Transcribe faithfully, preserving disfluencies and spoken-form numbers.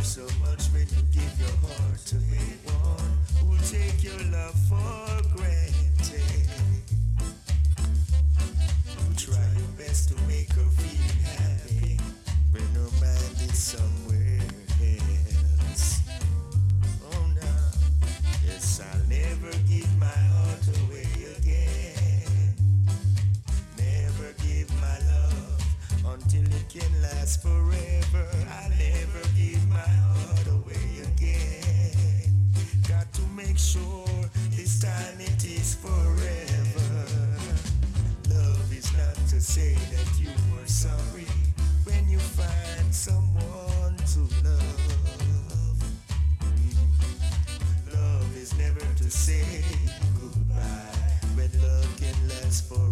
so much when you give your heart to anyone who'll take your love for granted. You try your best to make her feel happy when her mind is somewhere else. Oh no, yes, I'll never give my heart away again. Never give my love until it can last forever. I'll never give my heart away again. Got to make sure this time it is forever. Love is not to say that you were sorry when you find someone to love. Mm. Love is never to say goodbye when love can last forever.